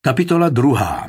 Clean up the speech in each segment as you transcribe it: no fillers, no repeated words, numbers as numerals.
Kapitola 2.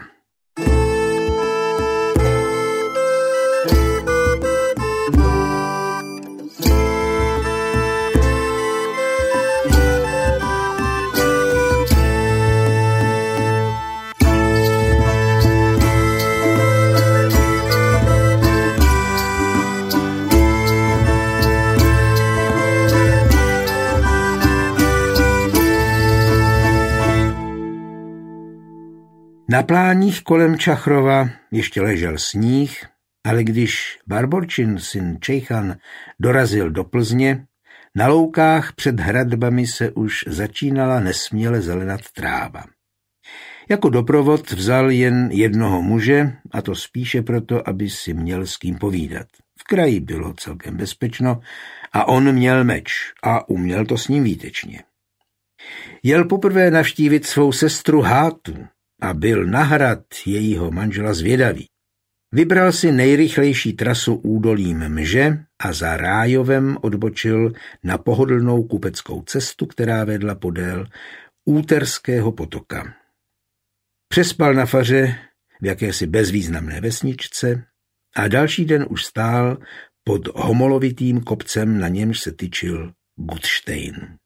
Na pláních kolem Čachrova ještě ležel sníh, ale když Barborčin syn Čejchan dorazil do Plzně, na loukách před hradbami se už začínala nesměle zelenat tráva. Jako doprovod vzal jen jednoho muže, a to spíše proto, aby si měl s kým povídat. V kraji bylo celkem bezpečno a on měl meč a uměl to s ním výtečně. Jel poprvé navštívit svou sestru Hátu a byl na hrad jejího manžela zvědavý. Vybral si nejrychlejší trasu údolím Mže a za Rájovem odbočil na pohodlnou kupeckou cestu, která vedla podél Úterského potoka. Přespal na faře v jakési bezvýznamné vesničce a další den už stál pod homolovitým kopcem, na němž se tyčil Gutštejn.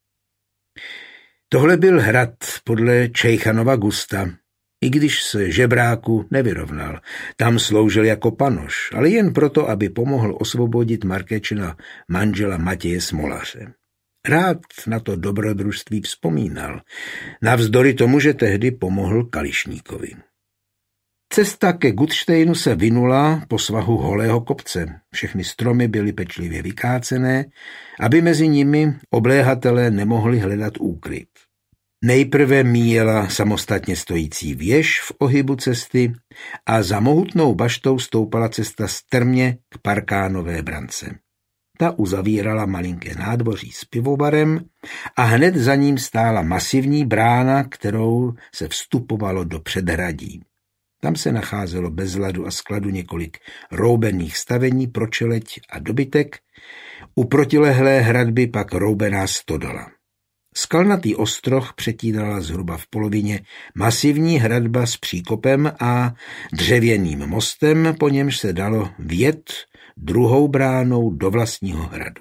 Tohle byl hrad podle Čejchanova gusta, i když se žebráku nevyrovnal. Tam sloužil jako panoš, ale jen proto, aby pomohl osvobodit Markéčina manžela Matěje Smolaře. Rád na to dobrodružství vzpomínal, navzdory tomu, že tehdy pomohl Kališníkovi. Cesta ke Gutštejnu se vinula po svahu holého kopce. Všechny stromy byly pečlivě vykácené, aby mezi nimi obléhatelé nemohli hledat úkryt. Nejprve míjela samostatně stojící věž v ohybu cesty a za mohutnou baštou stoupala cesta strmě k Parkánové brance. Ta uzavírala malinké nádvoří s pivovarem a hned za ním stála masivní brána, kterou se vstupovalo do předhradí. Tam se nacházelo bez ladu a skladu několik roubených stavení pro čeleť a dobytek, u protilehlé hradby pak roubená stodola. Skalnatý ostroh přetínala zhruba v polovině masivní hradba s příkopem a dřevěným mostem, po němž se dalo vjet druhou bránou do vlastního hradu.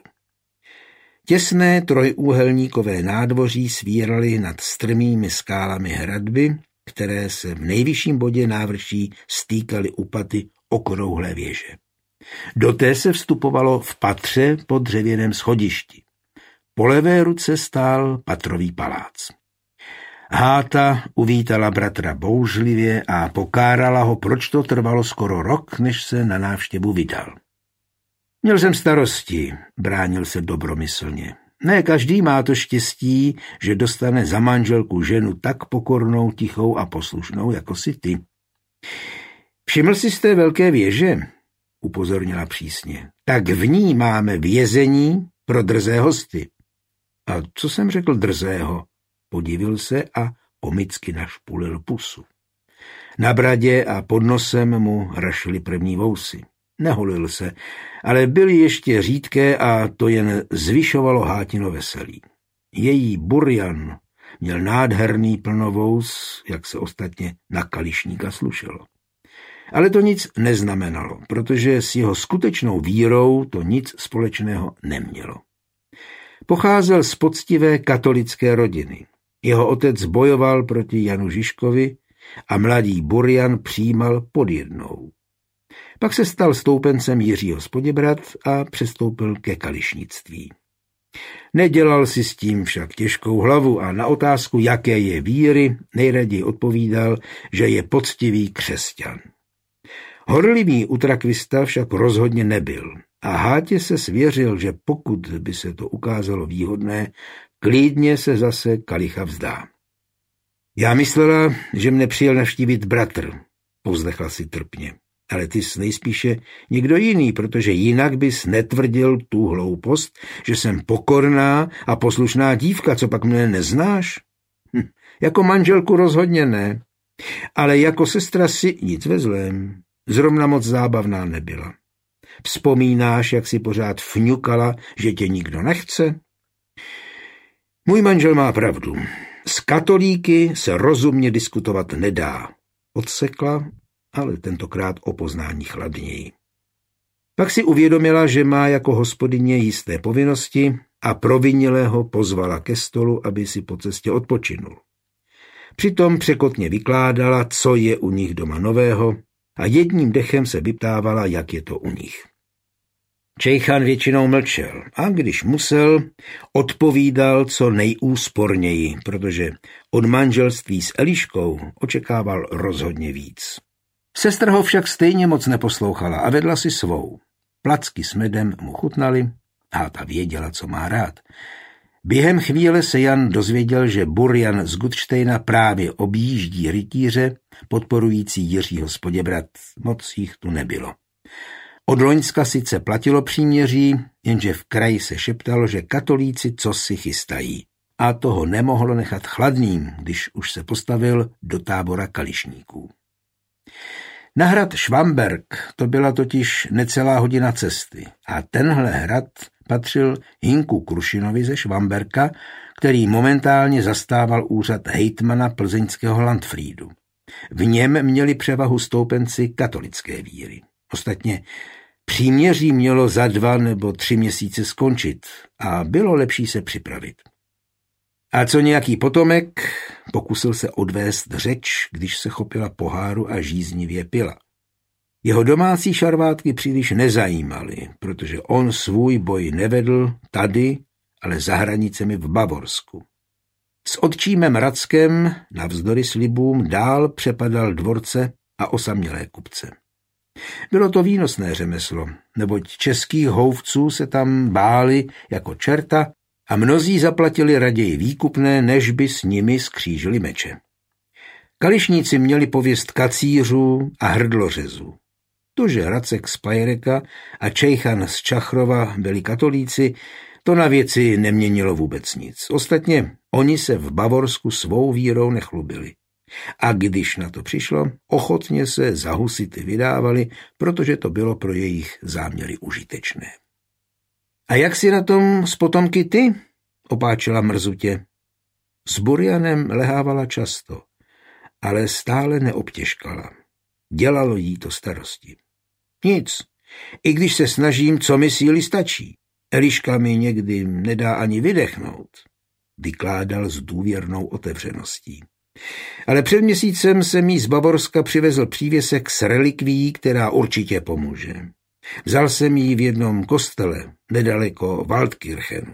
Těsné trojúhelníkové nádvoří svíraly nad strmými skálami hradby, které se v nejvyšším bodě návrší stýkaly u paty okrouhlé věže. Do té se vstupovalo v patře po dřevěném schodišti. Po levé ruce stál patrový palác. Háta uvítala bratra bouřlivě a pokárala ho, proč to trvalo skoro rok, než se na návštěvu vydal. Měl jsem starosti, bránil se dobromyslně. Ne každý má to štěstí, že dostane za manželku ženu tak pokornou, tichou a poslušnou, jako si ty. Všiml jsi z té velké věže? Upozornila přísně. Tak v ní máme vězení pro drzé hosty. A co jsem řekl drzého? Podivil se a komicky našpulil pusu. Na bradě a pod nosem mu rašily první vousy. Neholil se, ale byly ještě řídké a to jen zvyšovalo Hátino veselí. Její burjan měl nádherný plnovous, jak se ostatně na Kališníka slušelo. Ale to nic neznamenalo, protože s jeho skutečnou vírou to nic společného nemělo. Pocházel z poctivé katolické rodiny. Jeho otec bojoval proti Janu Žižkovi a mladý burjan přijímal podjednou. Pak se stal stoupencem Jiřího z Poděbrad a přestoupil ke kališnictví. Nedělal si s tím však těžkou hlavu a na otázku, jaké je víry, nejraději odpovídal, že je poctivý křesťan. Horlivý utrakvista však rozhodně nebyl a Hátě se svěřil, že pokud by se to ukázalo výhodné, klidně se zase kalicha vzdá. Já myslela, že mne přijel navštívit bratr, povzdechla si trpně. Ale ty jsi nejspíše někdo jiný, protože jinak bys netvrdil tu hloupost, že jsem pokorná a poslušná dívka, co pak mne neznáš? Jako manželku rozhodně ne, ale jako sestra si nic ve zlém. Zrovna moc zábavná nebyla. Vzpomínáš, jak si pořád fňukala, že tě nikdo nechce? Můj manžel má pravdu. S katolíky se rozumně diskutovat nedá. Odsekla, ale tentokrát o poznání chladněji. Pak si uvědomila, že má jako hospodyně jisté povinnosti a provinilého pozvala ke stolu, aby si po cestě odpočinul. Přitom překotně vykládala, co je u nich doma nového a jedním dechem se vyptávala, jak je to u nich. Čejchan většinou mlčel a když musel, odpovídal co nejúsporněji, protože od manželství s Eliškou očekával rozhodně víc. Sestra ho však stejně moc neposlouchala a vedla si svou. Placky s medem mu chutnaly a ta věděla, co má rád. Během chvíle se Jan dozvěděl, že Burjan z Gutštejna právě objíždí rytíře podporující Jiřího z Poděbrad. Moc jich tu nebylo. Od loňska sice platilo příměří, jenže v kraji se šeptalo, že katolíci cosi chystají. A toho nemohlo nechat chladným, když už se postavil do tábora kališníků. Na hrad Švamberk to byla totiž necelá hodina cesty a tenhle hrad patřil Hinku Krušinovi ze Švamberka, který momentálně zastával úřad hejtmana plzeňského Landfriedu. V něm měli převahu stoupenci katolické víry. Ostatně příměří mělo za 2 nebo 3 měsíce skončit a bylo lepší se připravit. A co nějaký potomek, pokusil se odvést řeč, když se chopila poháru a žíznivě pila. Jeho domácí šarvátky příliš nezajímaly, protože on svůj boj nevedl tady, ale za hranicemi v Bavorsku. S otčímem Rackem navzdory slibům dál přepadal dvorce a osamělé kupce. Bylo to výnosné řemeslo, neboť českých houfců se tam báli jako čerta a mnozí zaplatili raději výkupné, než by s nimi skřížili meče. Kališníci měli pověst kacířů a hrdlořezů. To, že Racek z Pajereka a Čejchan z Čachrova byli katolíci, to na věci neměnilo vůbec nic. Ostatně oni se v Bavorsku svou vírou nechlubili. A když na to přišlo, ochotně se za husity vydávali, protože to bylo pro jejich záměry užitečné. A jak si na tom s potomky ty? Opáčila mrzutě. S Burjanem lehávala často, ale stále neobtěžkala. Dělalo jí to starosti. Nic, i když se snažím, co mi síly stačí. Eliška mi někdy nedá ani vydechnout, vykládal s důvěrnou otevřeností. Ale před měsícem jsem jí z Bavorska přivezl přívěsek s relikví, která určitě pomůže. Vzal jsem ji v jednom kostele, nedaleko Waldkirchenu.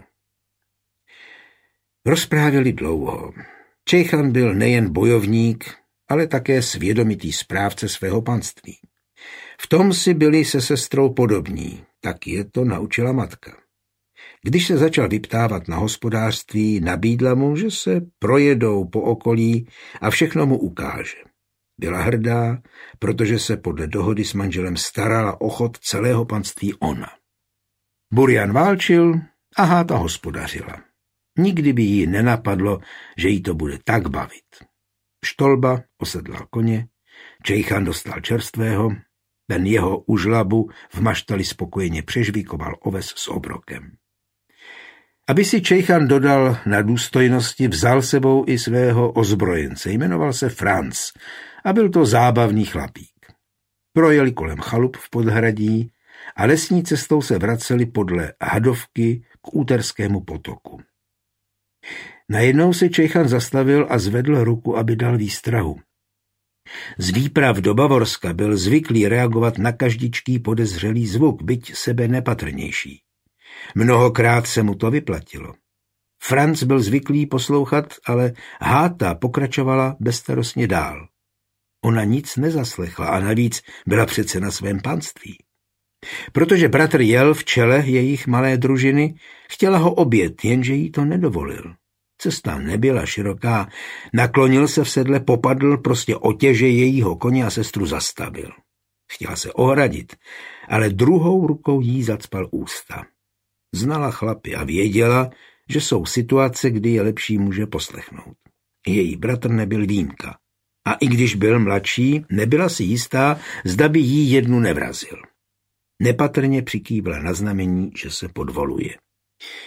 Rozprávěli dlouho. Čejchan byl nejen bojovník, ale také svědomitý správce svého panství. V tom si byli se sestrou podobní, tak je to naučila matka. Když se začal vyptávat na hospodářství, nabídla mu, že se projedou po okolí a všechno mu ukáže. Byla hrdá, protože se podle dohody s manželem starala o chod celého panství ona. Burjan válčil a Háta hospodařila. Nikdy by jí nenapadlo, že jí to bude tak bavit. Štolba osedlal koně, Čejchan dostal čerstvého, ten jeho u žlabu v maštali spokojeně přežvíkoval oves s obrokem. Aby si Čejchan dodal na důstojnosti, vzal sebou i svého ozbrojence, jmenoval se Franz a byl to zábavný chlapík. Projeli kolem chalup v podhradí a lesní cestou se vraceli podle Hadovky k Úterskému potoku. Najednou se Čejchan zastavil a zvedl ruku, aby dal výstrahu. Z výprav do Bavorska byl zvyklý reagovat na každičký podezřelý zvuk, byť sebe nepatrnější. Mnohokrát se mu to vyplatilo. Franz byl zvyklý poslouchat, ale Háta pokračovala bezstarostně dál. Ona nic nezaslechla a navíc byla přece na svém panství. Protože bratr jel v čele jejich malé družiny, chtěla ho objet, jenže jí to nedovolil. Cesta nebyla široká, naklonil se v sedle, popadl prostě otěže jejího koně a sestru zastavil. Chtěla se ohradit, ale druhou rukou jí zacpal ústa. Znala chlapy a věděla, že jsou situace, kdy je lepší muže poslechnout. Její bratr nebyl výjimka. A i když byl mladší, nebyla si jistá, zda by jí jednu nevrazil. Nepatrně přikývla na znamení, že se podvoluje.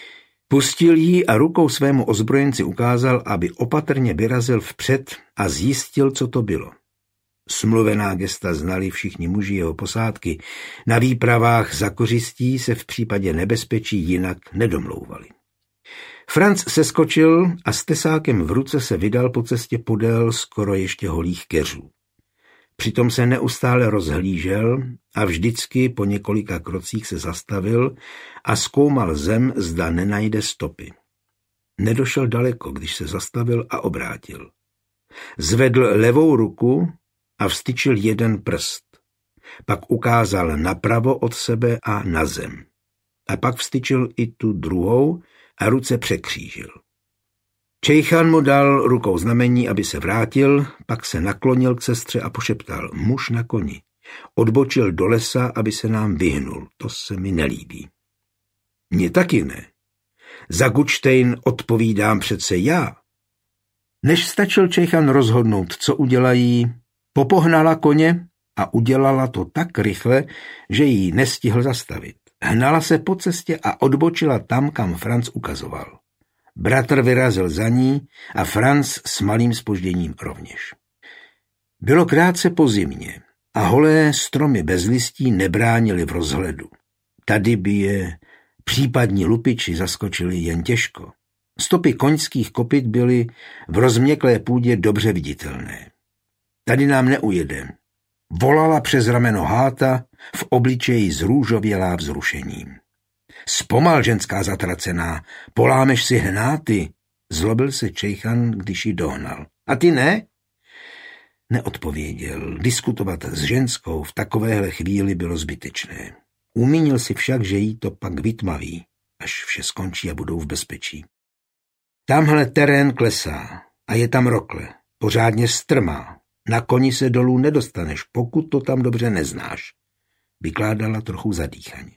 Pustil ji a rukou svému ozbrojenci ukázal, aby opatrně vyrazil vpřed a zjistil, co to bylo. Smluvená gesta znali všichni muži jeho posádky. Na výpravách za kořistí se v případě nebezpečí jinak nedomlouvali. Franc seskočil a s tesákem v ruce se vydal po cestě podél skoro ještě holých keřů. Přitom se neustále rozhlížel a vždycky po několika krocích se zastavil a zkoumal zem, zda nenajde stopy. Nedošel daleko, když se zastavil a obrátil. Zvedl levou ruku a vstyčil jeden prst. Pak ukázal napravo od sebe a na zem. A pak vstyčil i tu druhou a ruce překřížil. Čejchan mu dal rukou znamení, aby se vrátil, pak se naklonil k sestře a pošeptal: muž na koni. Odbočil do lesa, aby se nám vyhnul. To se mi nelíbí. Mně taky ne. Za Gutstein odpovídám přece já. Než stačil Čejchan rozhodnout, co udělají, popohnala koně a udělala to tak rychle, že ji nestihl zastavit. Hnala se po cestě a odbočila tam, kam Franc ukazoval. Bratr vyrazil za ní a Franc s malým zpožděním rovněž. Bylo krátce po zimě a holé stromy bez listí nebránily v rozhledu. Tady by je případní lupiči zaskočili jen těžko. Stopy koňských kopyt byly v rozměklé půdě dobře viditelné. Tady nám neujede. Volala přes rameno Háta, v obličeji zrůžovělá vzrušením. Zpomal, ženská zatracená, polámeš si hnáty, zlobil se Čejchan, když ji dohnal. A ty ne? Neodpověděl. Diskutovat s ženskou v takovéhle chvíli bylo zbytečné. Umínil si však, že jí to pak vytmaví, až vše skončí a budou v bezpečí. Tamhle terén klesá a je tam rokle, pořádně strmá. Na koni se dolů nedostaneš, pokud to tam dobře neznáš, vykládala trochu zadýchaně.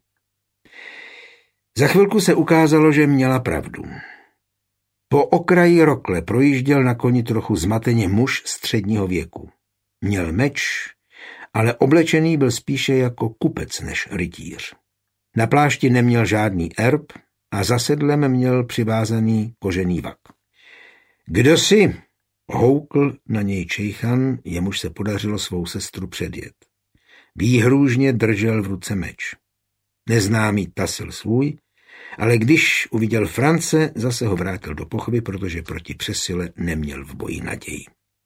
Za chvilku se ukázalo, že měla pravdu. Po okraji rokle projížděl na koni trochu zmateně muž středního věku. Měl meč, ale oblečený byl spíše jako kupec než rytíř. Na plášti neměl žádný erb a za sedlem měl přivázaný kožený vak. Kdo jsi? Houkl na něj Čejchan, jemuž se podařilo svou sestru předjet. Výhrůžně držel v ruce meč. Neznámý tasil svůj, ale když uviděl France, zase ho vrátil do pochvy, protože proti přesile neměl v boji naději.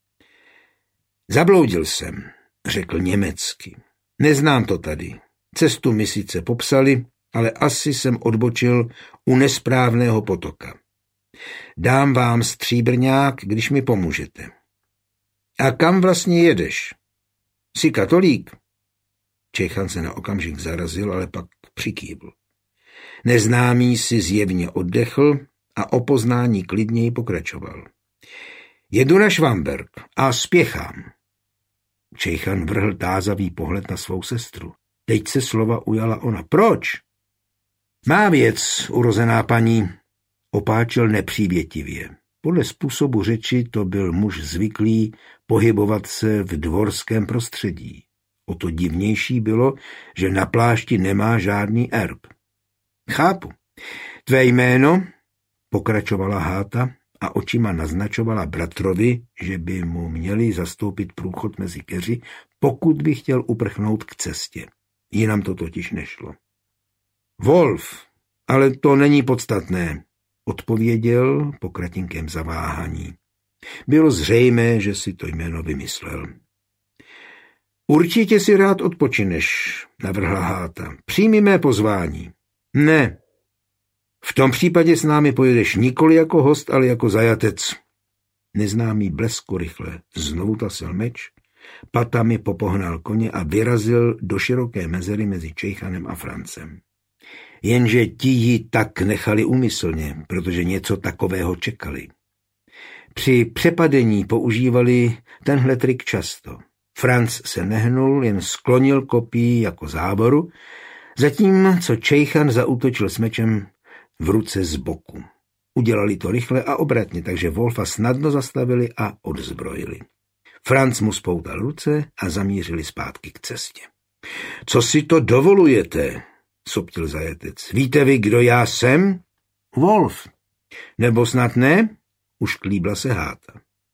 Zabloudil jsem, řekl německy. Neznám to tady. Cestu mi sice popsali, ale asi jsem odbočil u nesprávného potoka. Dám vám stříbrňák, když mi pomůžete. A kam vlastně jedeš? Jsi katolík? Čejchan se na okamžik zarazil, ale pak přikývl. Neznámý si zjevně oddechl a o poznání klidněji pokračoval. Jedu na Švamberk a spěchám. Čejchan vrhl tázavý pohled na svou sestru. Teď se slova ujala ona. Proč? Má věc, urozená paní, opáčil nepřívětivě. Podle způsobu řeči to byl muž zvyklý pohybovat se v dvorském prostředí. O to divnější bylo, že na plášti nemá žádný erb. Chápu. Tvé jméno, pokračovala Háta a očima naznačovala bratrovi, že by mu měli zastoupit průchod mezi keři, pokud by chtěl uprchnout k cestě. Jinam to totiž nešlo. Wolf, ale to není podstatné, odpověděl po kratinkém zaváhání. Bylo zřejmé, že si to jméno vymyslel. Určitě si rád odpočineš, navrhla Háta. Přijmi mé pozvání. Ne. V tom případě s námi pojedeš nikoli jako host, ale jako zajatec. Neznámý blesko rychle znovu tasil meč, patami popohnal koně a vyrazil do široké mezery mezi Čejchanem a Francem. Jenže ti ji tak nechali úmyslně, protože něco takového čekali. Při přepadení používali tenhle trik často. Franc se nehnul, jen sklonil kopí jako záboru, zatímco Čejchan zaútočil s mečem v ruce z boku. Udělali to rychle a obratně, takže Wolfa snadno zastavili a odzbrojili. Franc mu spoutal ruce a zamířili zpátky k cestě. Co si to dovolujete? Soptil zajatec. Víte vy, kdo já jsem? Wolf. Nebo snad ne? Už klíbla se Háta.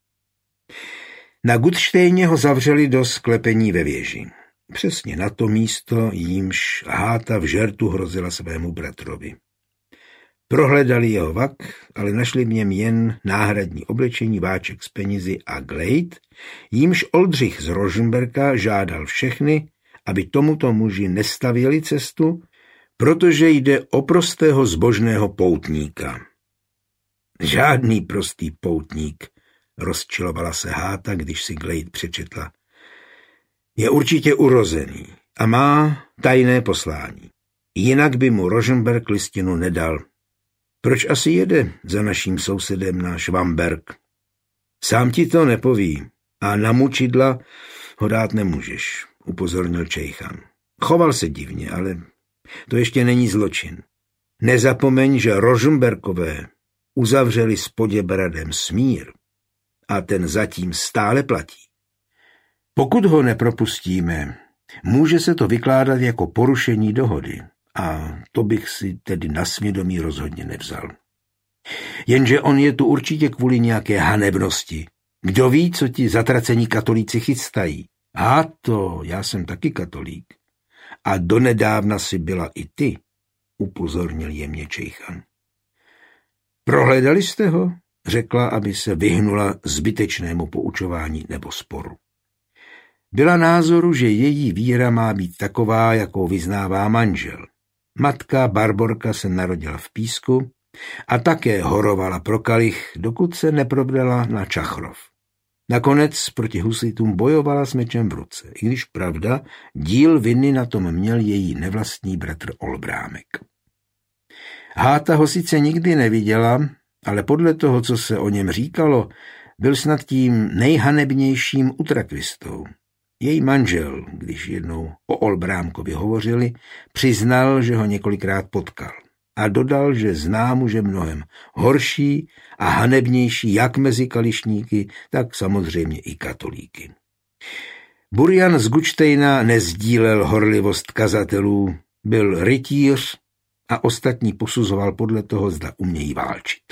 Na Gutštejně ho zavřeli do sklepení ve věži. Přesně na to místo, jímž Háta v žertu hrozila svému bratrovi. Prohledali jeho vak, ale našli v něm jen náhradní oblečení, váček s penězi a glejt, jímž Oldřich z Rožmberka žádal všechny, aby tomuto muži nestavěli cestu, protože jde o prostého zbožného poutníka. Žádný prostý poutník, rozčilovala se Háta, když si glejt přečetla. Je určitě urozený a má tajné poslání. Jinak by mu Rožmberk listinu nedal. Proč asi jede za naším sousedem na Švamberk? Sám ti to nepoví a na mučidla ho dát nemůžeš, upozornil Čejchan. Choval se divně, ale to ještě není zločin. Nezapomeň, že Rožmberkové uzavřeli s Poděbradem smír a ten zatím stále platí. Pokud ho nepropustíme, může se to vykládat jako porušení dohody a to bych si tedy na svědomí rozhodně nevzal. Jenže on je tu určitě kvůli nějaké hanebnosti. Kdo ví, co ti zatracení katolíci chystají? A to, já jsem taky katolík. A donedávna si byla i ty, upozornil jemně Čejchan. Prohledali jste ho? Řekla, aby se vyhnula zbytečnému poučování nebo sporu. Byla názoru, že její víra má být taková, jakou vyznává manžel. Matka Barborka se narodila v Písku a také horovala pro kalich, dokud se neprodala na Čachrov. Nakonec proti husitům bojovala s mečem v ruce, i když pravda, díl viny na tom měl její nevlastní bratr Olbrámek. Háta ho sice nikdy neviděla, ale podle toho, co se o něm říkalo, byl snad tím nejhanebnějším utrakvistou. Její manžel, když jednou o Olbrámkovi hovořili, přiznal, že ho několikrát potkal a dodal, že zná muže mnohem horší a hanebnější jak mezi kališníky, tak samozřejmě i katolíky. Burian z Gutštejna nezdílel horlivost kazatelů, byl rytíř a ostatní posuzoval podle toho, zda umějí válčit.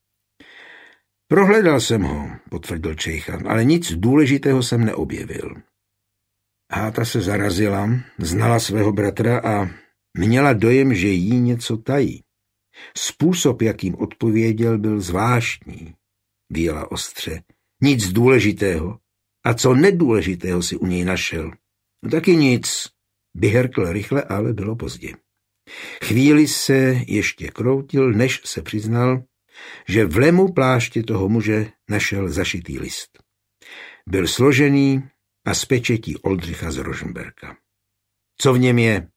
Prohledal jsem ho, potvrdil Čejchan, ale nic důležitého jsem neobjevil. Háta se zarazila, znala svého bratra a měla dojem, že jí něco tají. Způsob, jakým odpověděl, byl zvláštní. Vyjela ostře. Nic důležitého. A co nedůležitého si u něj našel? No taky nic. Vyhrkl rychle, ale bylo pozdě. Chvíli se ještě kroutil, než se přiznal, že v lemu pláště toho muže našel zašitý list. Byl složený a z pečetí Oldřicha z Rožmberka. Co v něm je?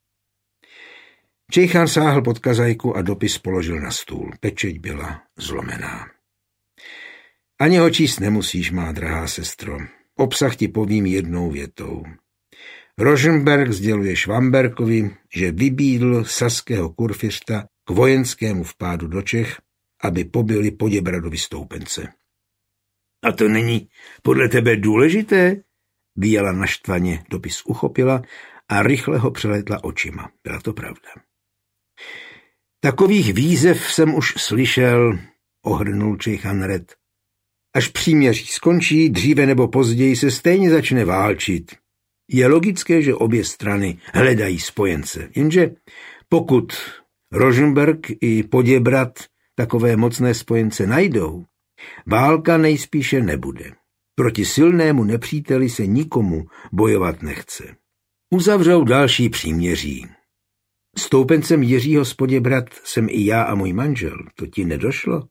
Čejchan sáhl pod kazajku a dopis položil na stůl. Pečeť byla zlomená. Ani ho číst nemusíš, má drahá sestro. Obsah ti povím jednou větou. Rožmberk sděluje Švamberkovi, že vybídl saského kurfiřta k vojenskému vpádu do Čech, aby pobili Poděbradovi stoupence. A to není podle tebe důležité? Vyjela naštvaně, dopis uchopila a rychle ho přelétla očima. Byla to pravda. Takových výzev jsem už slyšel, ohrnul Čejchan red. Až příměří skončí, dříve nebo později se stejně začne válčit. Je logické, že obě strany hledají spojence, jenže pokud Rožmberk i Poděbrad takové mocné spojence najdou, válka nejspíše nebude. Proti silnému nepříteli se nikomu bojovat nechce. Uzavřou další příměří. Stoupencem Jiřího z Poděbrad jsem i já a můj manžel. To ti nedošlo?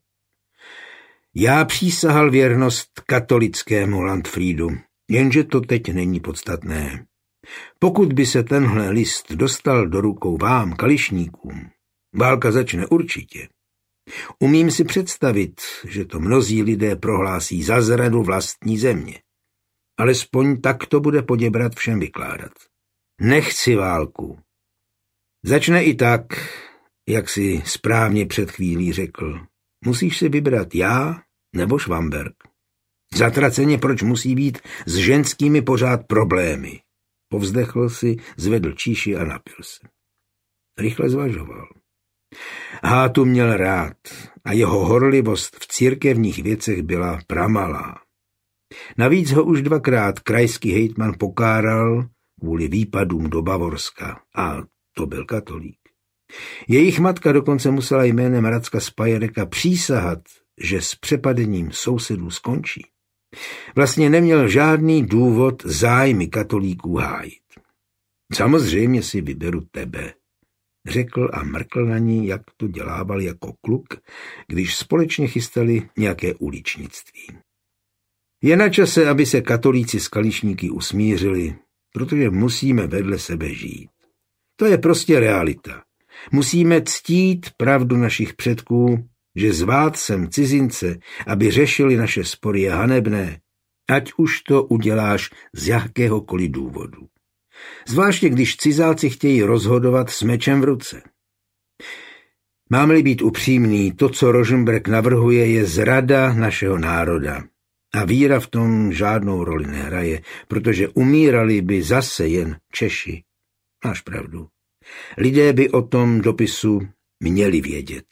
Já přísahal věrnost katolickému Landfriedu, jenže to teď není podstatné. Pokud by se tenhle list dostal do rukou vám, kališníkům, válka začne určitě. Umím si představit, že to mnozí lidé prohlásí za zradu vlastní země. Alespoň tak to bude Poděbrad všem vykládat. Nechci válku. Začne i tak, jak si správně před chvílí řekl. Musíš si vybrat já nebo Švamberk. Zatraceně proč musí být s ženskými pořád problémy. Povzdechl si, zvedl číši a napil se. Rychle zvažoval. Hátu měl rád a jeho horlivost v církevních věcech byla pramalá. Navíc ho už 2krát krajský hejtman pokáral kvůli výpadům do Bavorska a to byl katolík. Jejich matka dokonce musela jménem Racka z Pajereka přísahat, že s přepadením sousedů skončí. Vlastně neměl žádný důvod zájmy katolíků hájit. Samozřejmě si vyberu tebe, řekl a mrkl na ní, jak to dělával jako kluk, když společně chystali nějaké uličnictví. Je na čase, aby se katolíci s kališníky usmířili, protože musíme vedle sebe žít. To je prostě realita. Musíme ctít pravdu našich předků, že zvát sem cizince, aby řešili naše spory, je hanebné, ať už to uděláš z jakéhokoliv důvodu. Zvláště když cizáci chtějí rozhodovat s mečem v ruce. Mám-li být upřímný, to, co Rožmberk navrhuje, je zrada našeho národa. A víra v tom žádnou roli nehraje, protože umírali by zase jen Češi. Máš pravdu. Lidé by o tom dopisu měli vědět.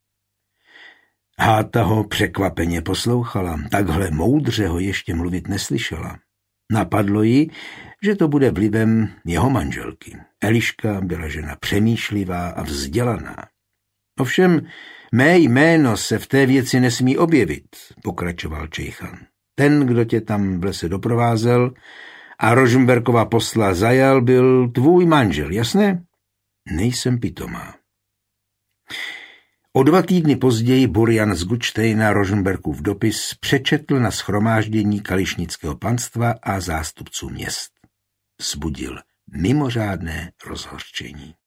Háta ho překvapeně poslouchala, takhle moudře ho ještě mluvit neslyšela. Napadlo ji, že to bude vlivem jeho manželky. Eliška byla žena přemýšlivá a vzdělaná. Ovšem, mé jméno se v té věci nesmí objevit, pokračoval Čejchan. Ten, kdo tě tam v lese doprovázel a Rožmberkova posla zajal, byl tvůj manžel, jasné? Nejsem pitomá. O 2 týdny později Burjan z Gutštejna Rožmberkův dopis přečetl na shromáždění kališnického panstva a zástupců měst. Vzbudil mimořádné rozhořčení.